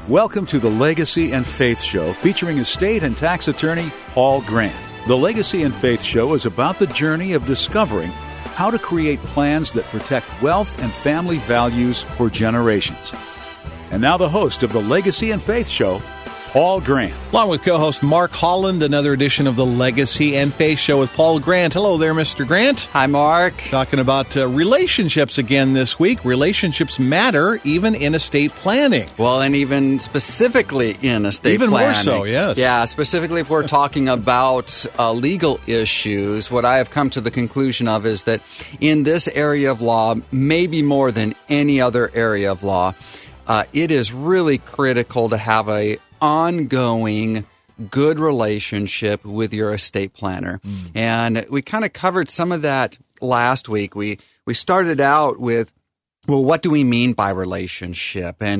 Welcome to the Legacy and Faith Show, featuring estate and tax attorney Paul Grant. The Legacy and Faith Show is about the journey of discovering how to create plans that protect wealth and family values for generations. And now the host of the Legacy and Faith Show, Paul Grant. Along with co-host Mark Holland, another edition of the Legacy and Faith Show with Paul Grant. Hello there, Mr. Grant. Hi, Mark. Talking about relationships again this week. Relationships matter even in estate planning. Well, and even specifically in estate planning. Even more so, yes. Yeah, specifically if we're talking about legal issues, what I have come to the conclusion of is that in this area of law, maybe more than any other area of law, it is really critical to have a ongoing good relationship with your estate planner. And we kind of covered some of that last week. We started out with, well, what do we mean by relationship? And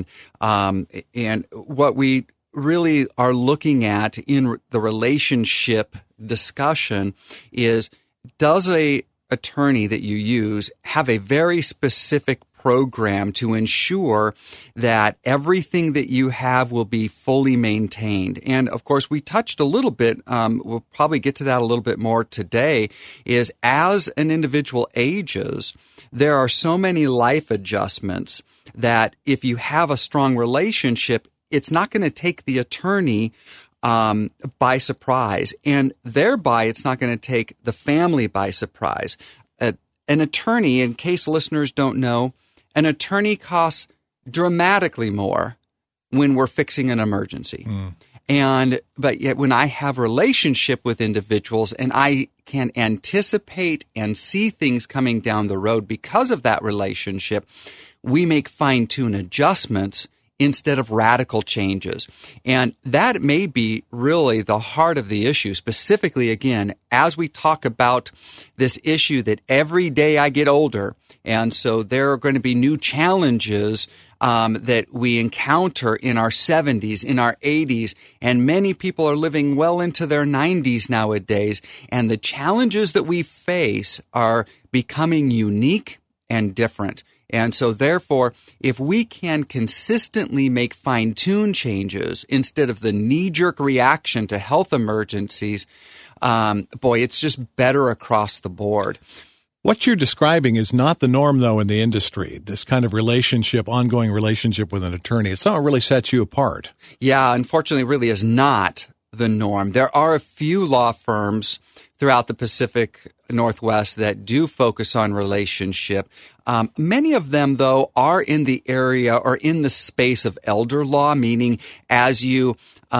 what we really are looking at in the relationship discussion is, does a attorney that you use have a very specific program to ensure that everything that you have will be fully maintained? And of course, we touched a little bit, we'll probably get to that a little bit more today, is as an individual ages, there are so many life adjustments that if you have a strong relationship, it's not going to take the attorney by surprise, and thereby it's not going to take the family by surprise. An attorney, in case listeners don't know, an attorney costs dramatically more when we're fixing an emergency. But yet when I have a relationship with individuals and I can anticipate and see things coming down the road because of that relationship, we make fine-tune adjustments instead of radical changes. And that may be really the heart of the issue, specifically, again, as we talk about this issue that every day I get older, and so there are going to be new challenges that we encounter in our 70s, in our 80s, and many people are living well into their 90s nowadays, and the challenges that we face are becoming unique and different. And so, therefore, if we can consistently make fine-tune changes instead of the knee-jerk reaction to health emergencies, it's just better across the board. What you're describing is not the norm, though, in the industry, this kind of relationship, ongoing relationship with an attorney. It's not what really sets you apart. Yeah, unfortunately, it really is not the norm. There are a few law firms throughout the Pacific Northwest that do focus on relationship. Many of them, though, are in the area or in the space of elder law, meaning as you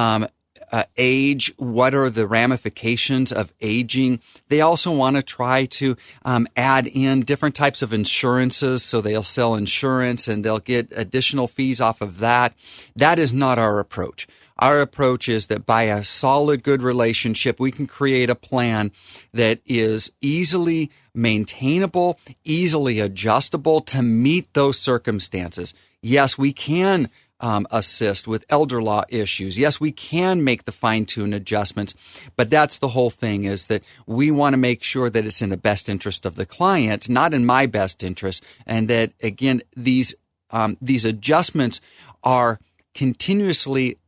age, what are the ramifications of aging? They also want to try to add in different types of insurances, so they'll sell insurance and they'll get additional fees off of that. That is not our approach. Our approach is that by a solid, good relationship, we can create a plan that is easily maintainable, easily adjustable to meet those circumstances. Yes, we can assist with elder law issues. Yes, we can make the fine-tune adjustments, but that's the whole thing, is that we want to make sure that it's in the best interest of the client, not in my best interest, and that, again, these adjustments are continuously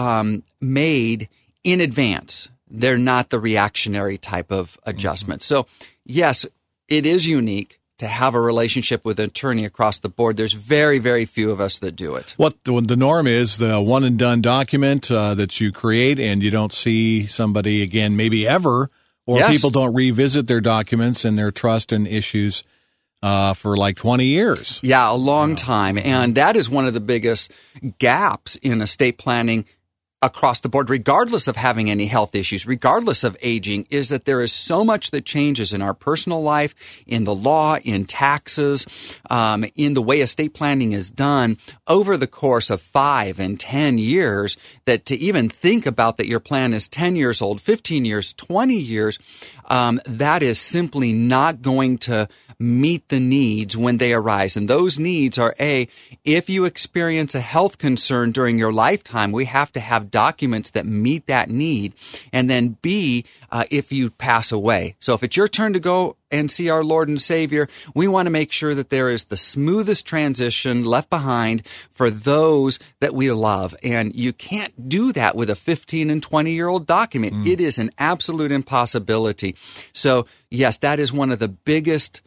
made in advance. They're not the reactionary type of adjustment. So, yes, it is unique to have a relationship with an attorney across the board. There's very, very few of us that do it. What the norm is, the one-and-done document that you create and you don't see somebody again maybe ever, or yes, people don't revisit their documents and their trust and issues for like 20 years. Yeah, a long time. And that is one of the biggest gaps in estate planning across the board, regardless of having any health issues, regardless of aging, is that there is so much that changes in our personal life, in the law, in taxes, in the way estate planning is done over the course of 5 and 10 years, that to even think about that your plan is 10 years old, 15 years, 20 years, that is simply not going to meet the needs when they arise. And those needs are, if you experience a health concern during your lifetime, we have to have have documents that meet that need. And then B, if you pass away. So if it's your turn to go and see our Lord and Savior, we want to make sure that there is the smoothest transition left behind for those that we love. And you can't do that with a 15 and 20-year-old document. It is an absolute impossibility. So yes, that is one of the biggest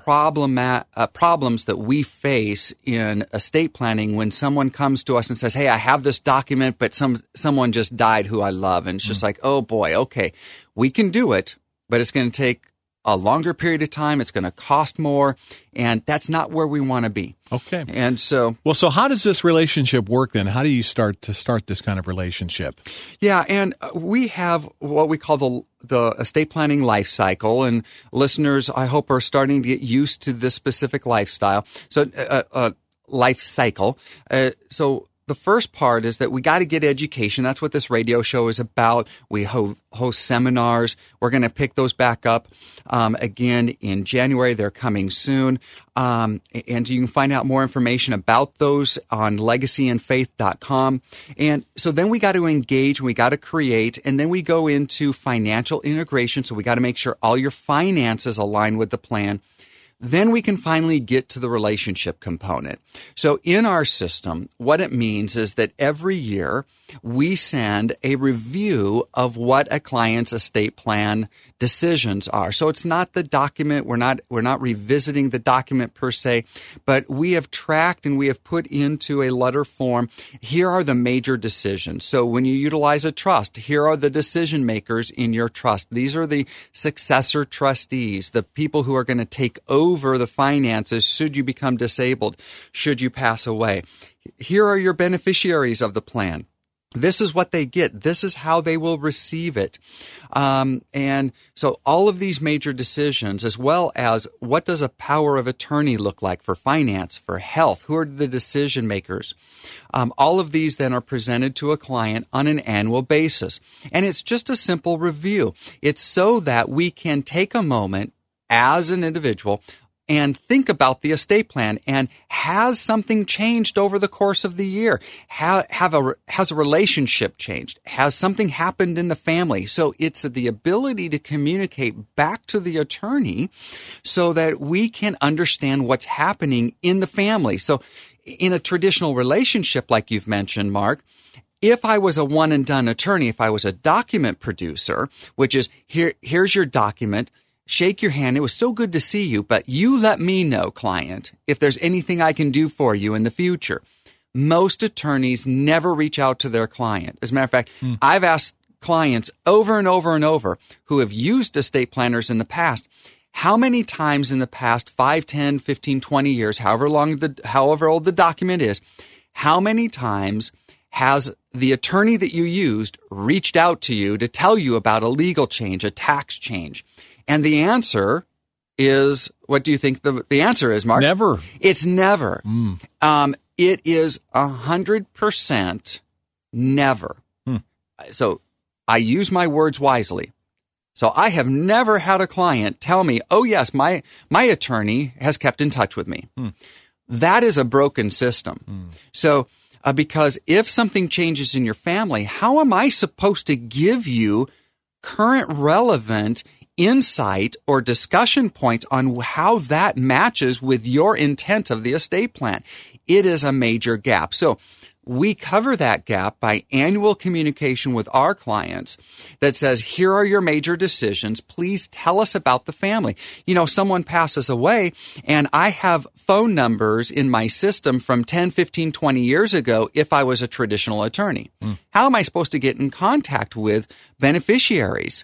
problems that we face in estate planning when someone comes to us and says, hey, I have this document, but someone just died who I love. And it's just like, oh boy, okay, we can do it, but it's going to take a longer period of time. It's going to cost more, and that's not where we want to be. Okay. And so, well, so how does this relationship work then? How do you start this kind of relationship? Yeah, and we have what we call the estate planning life cycle, and listeners, I hope, are starting to get used to this specific lifestyle. So, life cycle. So the first part is that we got to get education. That's what this radio show is about. We host seminars. We're going to pick those back up again in January. They're coming soon. And you can find out more information about those on legacyandfaith.com. And so then we got to engage, we got to create, and then we go into financial integration. So we got to make sure all your finances align with the plan. Then we can finally get to the relationship component. So in our system, what it means is that every year we send a review of what a client's estate plan decisions are. So it's not the document. We're not revisiting the document per se, but we have tracked and we have put into a letter form, here are the major decisions. So when you utilize a trust, here are the decision makers in your trust. These are the successor trustees, the people who are going to take over the finances should you become disabled, should you pass away. Here are your beneficiaries of the plan. This is what they get. This is how they will receive it. And so all of these major decisions, as well as what does a power of attorney look like for finance, for health, who are the decision makers? All of these then are presented to a client on an annual basis. And it's just a simple review. It's so that we can take a moment as an individual and think about the estate plan, and has something changed over the course of the year? Has a relationship changed? Has something happened in the family? So it's the ability to communicate back to the attorney so that we can understand what's happening in the family. So in a traditional relationship, like you've mentioned, Mark, if I was a one and done attorney, if I was a document producer, which is here's your document, shake your hand. It was so good to see you, but you let me know, client, if there's anything I can do for you in the future. Most attorneys never reach out to their client. As a matter of fact, I've asked clients over and over and over who have used estate planners in the past, how many times in the past 5, 10, 15, 20 years, however old the document is, how many times has the attorney that you used reached out to you to tell you about a legal change, a tax change? And the answer is, what do you think the answer is, Mark? Never. It's never. It is 100% never. So I use my words wisely. So I have never had a client tell me, oh yes, my attorney has kept in touch with me. That is a broken system. So because if something changes in your family, how am I supposed to give you current relevant insight or discussion points on how that matches with your intent of the estate plan? It is a major gap. So we cover that gap by annual communication with our clients that says, here are your major decisions. Please tell us about the family. You know, someone passes away and I have phone numbers in my system from 10, 15, 20 years ago if I was a traditional attorney. How am I supposed to get in contact with beneficiaries?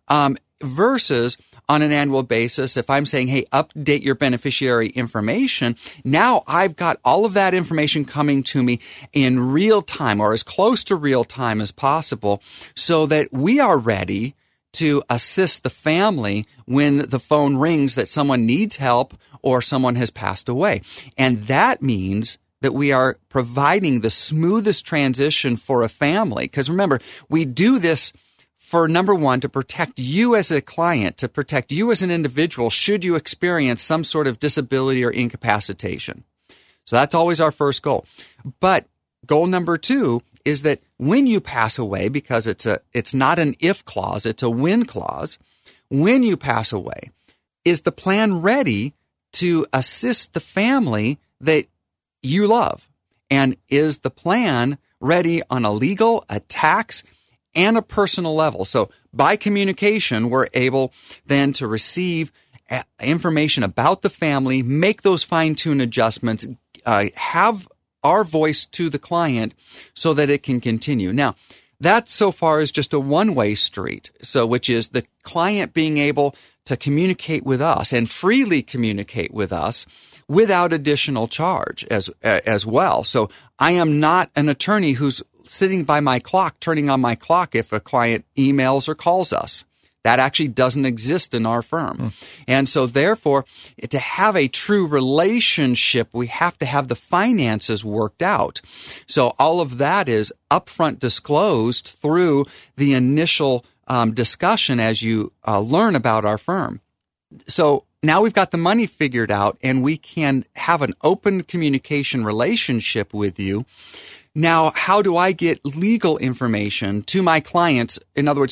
Versus on an annual basis, if I'm saying, hey, update your beneficiary information, now I've got all of that information coming to me in real time or as close to real time as possible so that we are ready to assist the family when the phone rings that someone needs help or someone has passed away. And that means that we are providing the smoothest transition for a family. Because remember, we do this for, number one, to protect you as a client, to protect you as an individual should you experience some sort of disability or incapacitation. So that's always our first goal. But goal number 2 is that when you pass away, because it's not an if clause, it's a when clause, when you pass away, is the plan ready to assist the family that you love? And is the plan ready on a legal, a tax, and a personal level? So by communication, we're able then to receive information about the family, make those fine-tune adjustments, have our voice to the client so that it can continue. Now, that so far is just a one-way street, so which is the client being able to communicate with us and freely communicate with us without additional charge as well. So I am not an attorney who's sitting by my clock, turning on my clock if a client emails or calls us. That actually doesn't exist in our firm. And so therefore, to have a true relationship, we have to have the finances worked out. So all of that is upfront disclosed through the initial discussion as you learn about our firm. So now we've got the money figured out and we can have an open communication relationship with you. Now, how do I get legal information to my clients? In other words,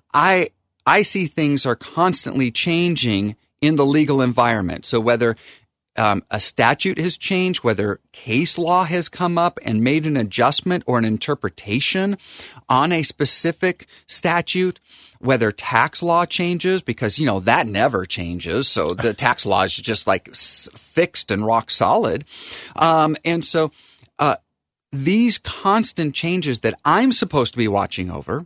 I see things are constantly changing in the legal environment. So whether a statute has changed, whether case law has come up and made an adjustment or an interpretation on a specific statute, whether tax law changes, because, that never changes. So the tax law is just like fixed and rock solid. And so these constant changes that I'm supposed to be watching over,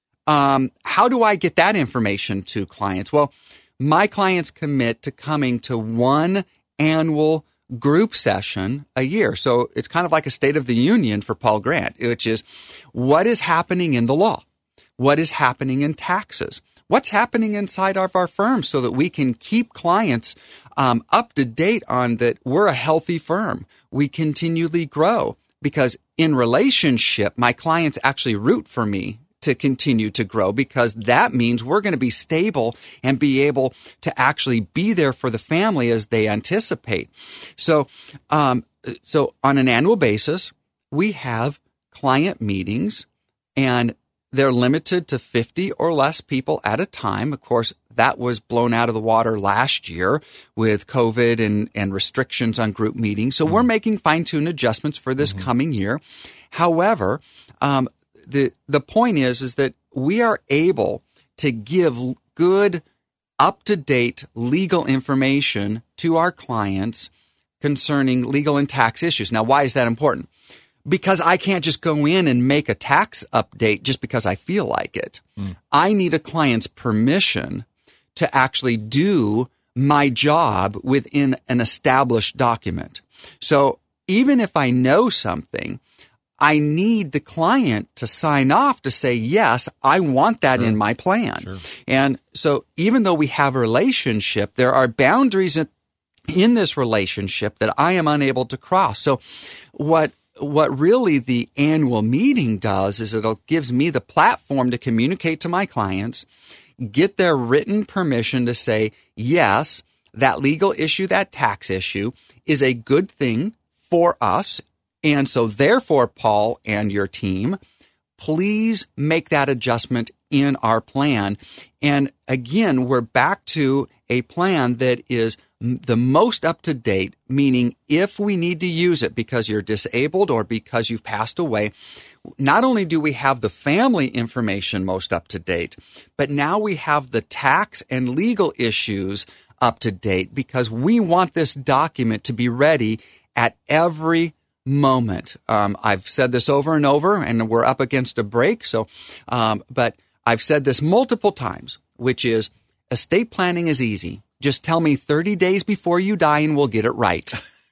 how do I get that information to clients? Well, my clients commit to coming to one annual group session a year. So it's kind of like a State of the Union for Paul Grant, which is what is happening in the law? What is happening in taxes? What's happening inside of our firm so that we can keep clients up to date on that we're a healthy firm. We continually grow because in relationship, my clients actually root for me to continue to grow because that means we're going to be stable and be able to actually be there for the family as they anticipate. So on an annual basis, we have client meetings and they're limited to 50 or less people at a time. Of course, that was blown out of the water last year with COVID and restrictions on group meetings. So we're making fine-tune adjustments for this coming year. However, the point is that we are able to give good, up-to-date legal information to our clients concerning legal and tax issues. Now, why is that important? Because I can't just go in and make a tax update just because I feel like it. I need a client's permission to actually do my job within an established document. So even if I know something, I need the client to sign off to say, yes, I want that in my plan. Sure. And so even though we have a relationship, there are boundaries in this relationship that I am unable to cross. So what really the annual meeting does is it gives me the platform to communicate to my clients, get their written permission to say, yes, that legal issue, that tax issue is a good thing for us. And so therefore, Paul and your team, please make that adjustment in our plan. And again, we're back to a plan that is the most up to date, meaning if we need to use it because you're disabled or because you've passed away, not only do we have the family information most up to date, but now we have the tax and legal issues up to date because we want this document to be ready at every moment. I've said this over and over, and we're up against a break. But I've said this multiple times, which is estate planning is easy. Just tell me 30 days before you die and we'll get it right.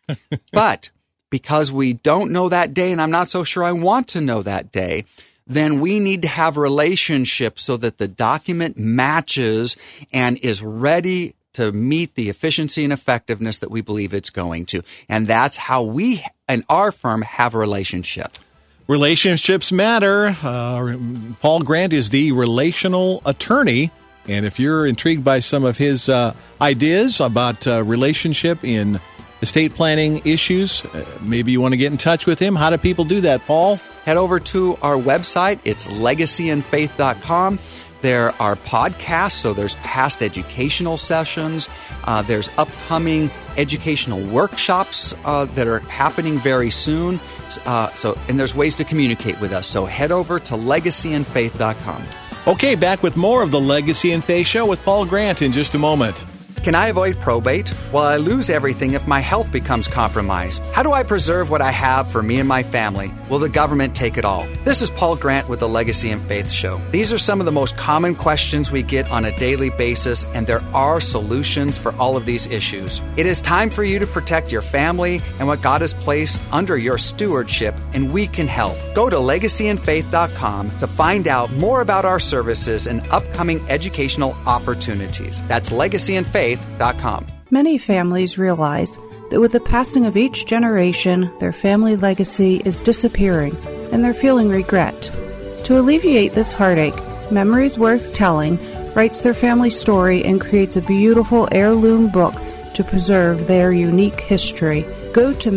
But because we don't know that day, and I'm not so sure I want to know that day, then we need to have relationships so that the document matches and is ready to meet the efficiency and effectiveness that we believe it's going to. And that's how we and our firm have a relationship. Relationships matter. Paul Grant is the relational attorney. And if you're intrigued by some of his ideas about relationship in estate planning issues, maybe you want to get in touch with him. How do people do that, Paul? Head over to our website. It's legacyandfaith.com. There are podcasts, so there's past educational sessions. There's upcoming educational workshops that are happening very soon. And there's ways to communicate with us. So head over to legacyandfaith.com. Okay, back with more of the Legacy and Faith Show with Paul Grant in just a moment. Can I avoid probate? Will I lose everything if my health becomes compromised? How do I preserve what I have for me and my family? Will the government take it all? This is Paul Grant with the Legacy and Faith Show. These are some of the most common questions we get on a daily basis, and there are solutions for all of these issues. It is time for you to protect your family and what God has placed under your stewardship, and we can help. Go to legacyandfaith.com to find out more about our services and upcoming educational opportunities. That's legacyandfaith.com. Many families realize that with the passing of each generation, their family legacy is disappearing, and they're feeling regret. To alleviate this heartache, Memories Worth Telling writes their family story and creates a beautiful heirloom book to preserve their unique history. Go to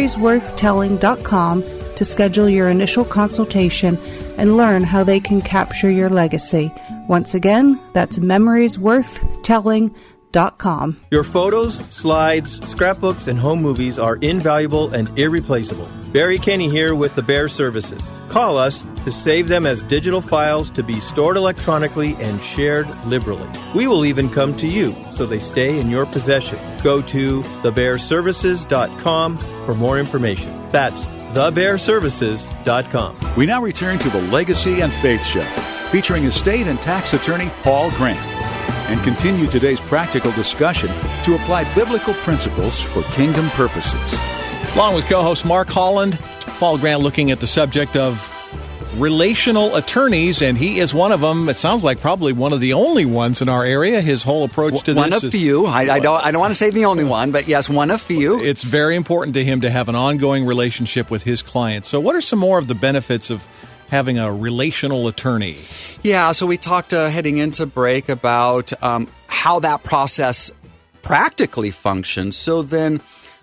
memoriesworthtelling.com to schedule your initial consultation and learn how they can capture your legacy. Once again, that's memoriesworthtelling.com. Your photos, slides, scrapbooks, and home movies are invaluable and irreplaceable. Barry Kenny here with the Bear Services. Call us to save them as digital files to be stored electronically and shared liberally. We will even come to you so they stay in your possession. Go to thebearservices.com for more information. That's thebearservices.com. We now return to the Legacy and Faith Show, featuring estate and tax attorney Paul Grant, and continue today's practical discussion to apply biblical principles for kingdom purposes. Along with co-host Mark Holland, Paul Grant looking at the subject of relational attorneys, and he is one of them. It sounds like probably one of the only ones in our area. His whole approach to this one of few. I don't want to say the only one, but yes, one of few. It's very important to him to have an ongoing relationship with his clients. So what are some more of the benefits of having a relational attorney? Yeah, so we talked heading into break about how that process practically functions. So then,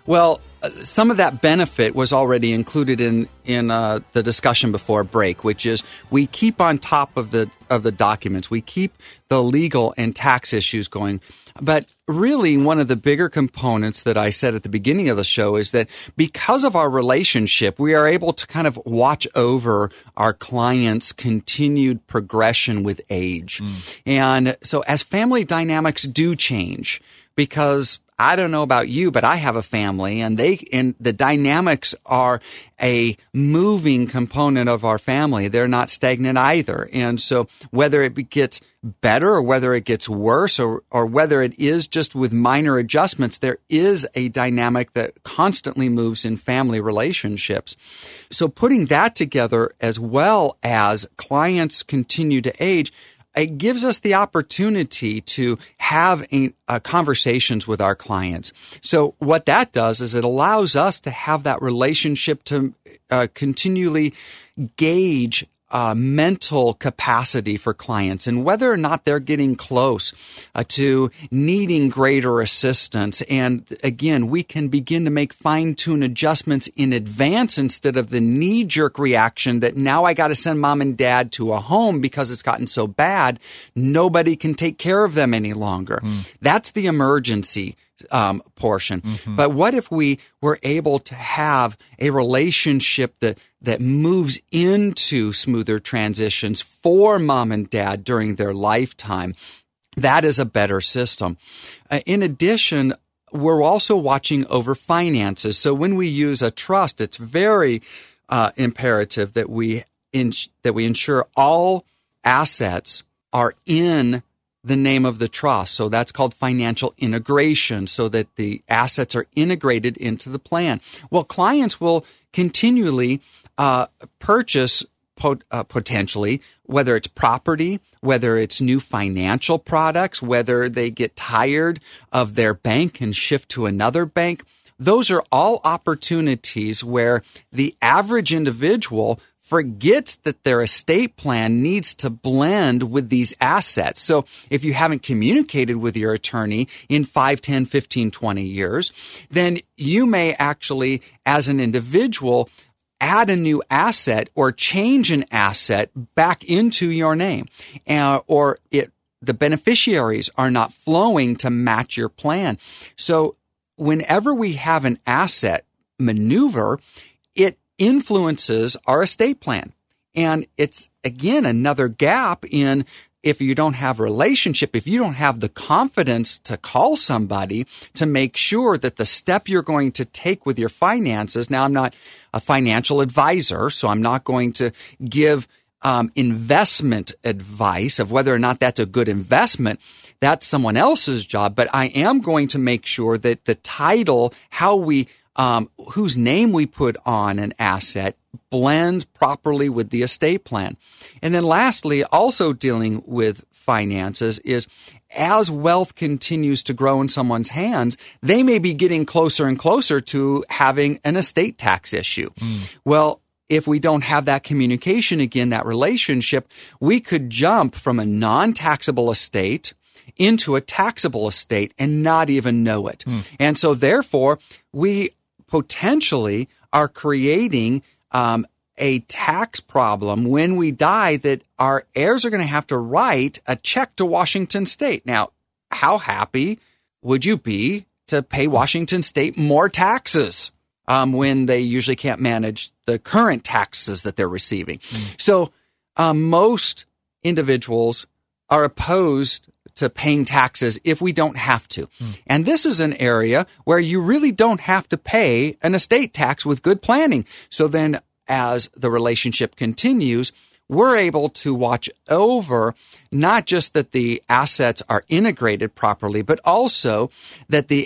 some of that benefit was already included in the discussion before break, which is we keep on top of the documents. We keep the legal and tax issues going. But really, one of the bigger components that I said at the beginning of the show is that because of our relationship, we are able to kind of watch over our clients' continued progression with age. And so as family dynamics do change, because I don't know about you, but I have a family, and the dynamics are a moving component of our family. They're not stagnant either. And so whether it gets better or whether it gets worse or whether it is just with minor adjustments, there is a dynamic that constantly moves in family relationships. So putting that together, as well as clients continue to age, it gives us the opportunity to have conversations with our clients. So what that does is it allows us to have that relationship to continually gauge mental capacity for clients and whether or not they're getting close to needing greater assistance. And again, we can begin to make fine-tune adjustments in advance instead of the knee-jerk reaction that now I got to send mom and dad to a home because it's gotten so bad, nobody can take care of them any longer. That's the emergency portion. But what if we were able to have a relationship that moves into smoother transitions for mom and dad during their lifetime? That is a better system. In addition, we're also watching over finances. So when we use a trust, it's very imperative that we ensure all assets are in the name of the trust. So that's called financial integration, so that the assets are integrated into the plan. Well, clients will continually purchase potentially, whether it's property, whether it's new financial products, whether they get tired of their bank and shift to another bank. Those are all opportunities where the average individual forgets that their estate plan needs to blend with these assets. So if you haven't communicated with your attorney in 5, 10, 15, 20 years, then you may actually, as an individual, add a new asset or change an asset back into your name, the beneficiaries are not flowing to match your plan. So whenever we have an asset maneuver, it influences our estate plan. And it's, again, another gap in if you don't have a relationship, if you don't have the confidence to call somebody to make sure that the step you're going to take with your finances. Now, I'm not a financial advisor, so I'm not going to give investment advice of whether or not that's a good investment. That's someone else's job. But I am going to make sure that the title, how we, whose name we put on an asset blends properly with the estate plan. And then lastly, also dealing with finances is as wealth continues to grow in someone's hands, they may be getting closer and closer to having an estate tax issue. Well, if we don't have that communication, again, that relationship, we could jump from a non-taxable estate into a taxable estate and not even know it. And so therefore, we potentially are creating a tax problem when we die that our heirs are going to have to write a check to Washington State. Now, how happy would you be to pay Washington State more taxes when they usually can't manage the current taxes that they're receiving? So most individuals are opposed to paying taxes if we don't have to. And this is an area where you really don't have to pay an estate tax with good planning. So then as the relationship continues, we're able to watch over not just that the assets are integrated properly, but also that the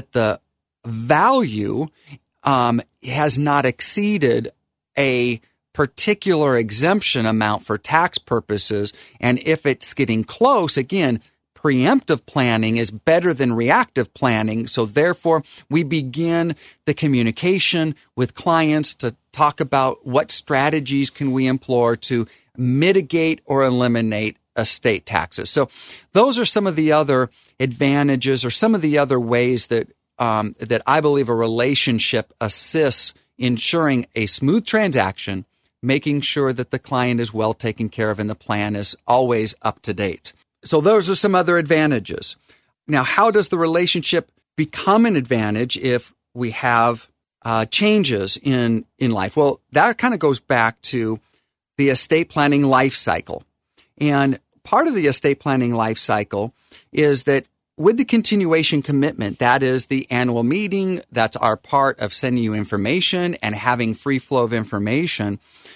value has not exceeded a particular exemption amount for tax purposes. And if it's getting close, again, preemptive planning is better than reactive planning. So therefore, we begin the communication with clients to talk about what strategies can we employ to mitigate or eliminate estate taxes. So those are some of the other advantages or some of the other ways that that I believe a relationship assists ensuring a smooth transaction, making sure that the client is well taken care of and the plan is always up to date. So those are some other advantages. Now, how does the relationship become an advantage if we have changes in life? Well, that kind of goes back to the estate planning life cycle. And part of the estate planning life cycle is that with the continuation commitment, that is the annual meeting, that's our part of sending you information and having free flow of information.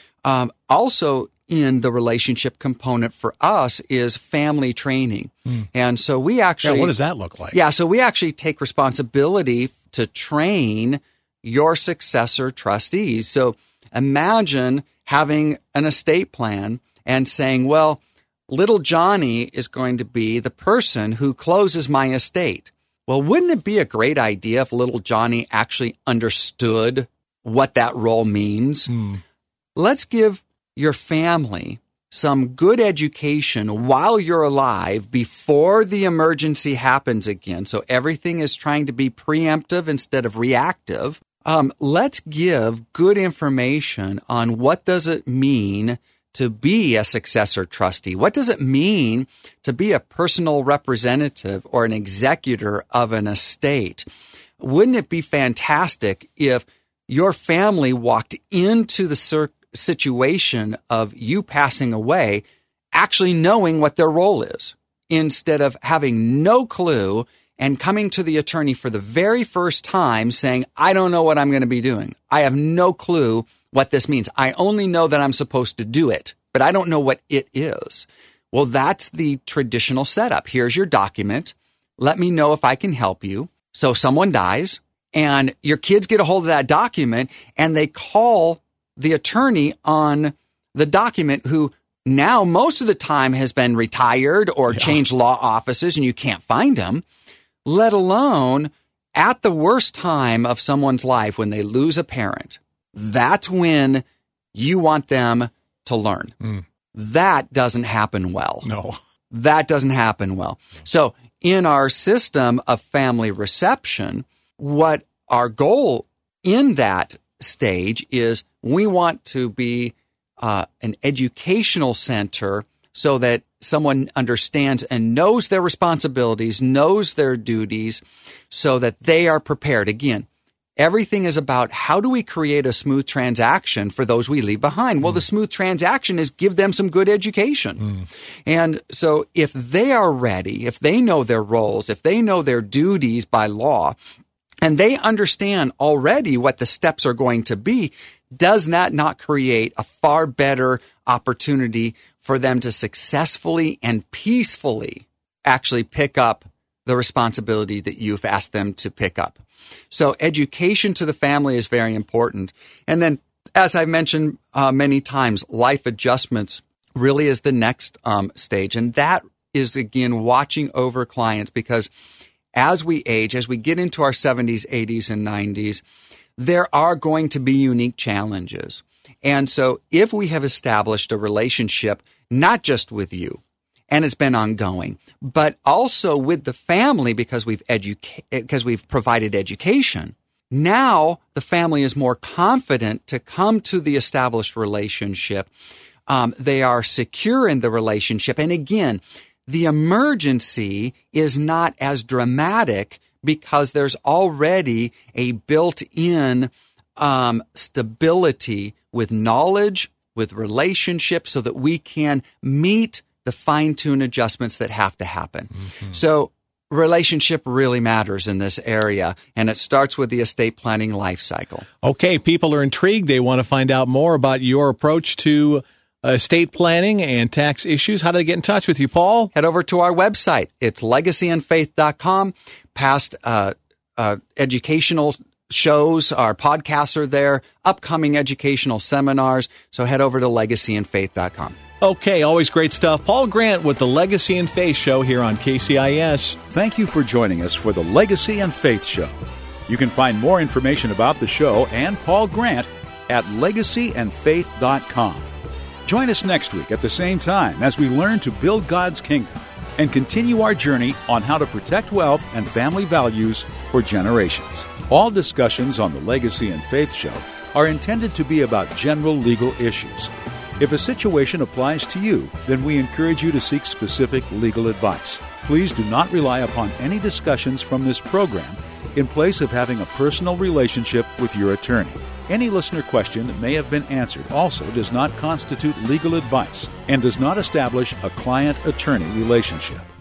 Also, in the relationship component for us is family training. And so we actually... what does that look like? Yeah, so we actually take responsibility to train your successor trustees. So imagine having an estate plan and saying, well, little Johnny is going to be the person who closes my estate. Well, wouldn't it be a great idea if little Johnny actually understood what that role means? Let's give your family some good education while you're alive before the emergency happens again. So everything is trying to be preemptive instead of reactive. Let's give good information on what does it mean to be a successor trustee. What does it mean to be a personal representative or an executor of an estate? Wouldn't it be fantastic if your family walked into the situation of you passing away actually knowing what their role is, instead of having no clue and coming to the attorney for the very first time saying, I don't know what I'm going to be doing. I have no clue what this means. I only know that I'm supposed to do it, but I don't know what it is. Well, that's the traditional setup. Here's your document. Let me know if I can help you. So someone dies and your kids get a hold of that document and they call the attorney on the document, who now most of the time has been retired or changed law offices and you can't find them, let alone at the worst time of someone's life when they lose a parent. That's when you want them to learn. That doesn't happen well. No. That doesn't happen well. So in our system of family reception, what our goal in that stage is we want to be an educational center so that someone understands and knows their responsibilities, knows their duties, so that they are prepared. Again, everything is about how do we create a smooth transaction for those we leave behind? Well, the smooth transaction is give them some good education. And so if they are ready, if they know their roles, if they know their duties by law, and they understand already what the steps are going to be, does that not create a far better opportunity for them to successfully and peacefully actually pick up the responsibility that you've asked them to pick up? So education to the family is very important. And then, as I've mentioned many times, life adjustments really is the next stage. And that is, again, watching over clients, because as we age, as we get into our 70s, 80s, and 90s, there are going to be unique challenges. And so if we have established a relationship, not just with you, and it's been ongoing, but also with the family because we've provided education, now the family is more confident to come to the established relationship. They are secure in the relationship. And again, the emergency is not as dramatic because there's already a built-in stability with knowledge, with relationships, so that we can meet the fine-tune adjustments that have to happen. So relationship really matters in this area, and it starts with the estate planning life cycle. Okay, people are intrigued. They want to find out more about your approach to estate planning and tax issues. How do they get in touch with you, Paul? Head over to our website. It's legacyandfaith.com. Past educational shows, our podcasts are there, upcoming educational seminars. So head over to legacyandfaith.com. Okay, always great stuff. Paul Grant with the Legacy and Faith Show here on KCIS. Thank you for joining us for the Legacy and Faith Show. You can find more information about the show and Paul Grant at legacyandfaith.com. Join us next week at the same time as we learn to build God's kingdom and continue our journey on how to protect wealth and family values for generations. All discussions on the Legacy and Faith Show are intended to be about general legal issues. If a situation applies to you, then we encourage you to seek specific legal advice. Please do not rely upon any discussions from this program in place of having a personal relationship with your attorney. Any listener question that may have been answered also does not constitute legal advice and does not establish a client-attorney relationship.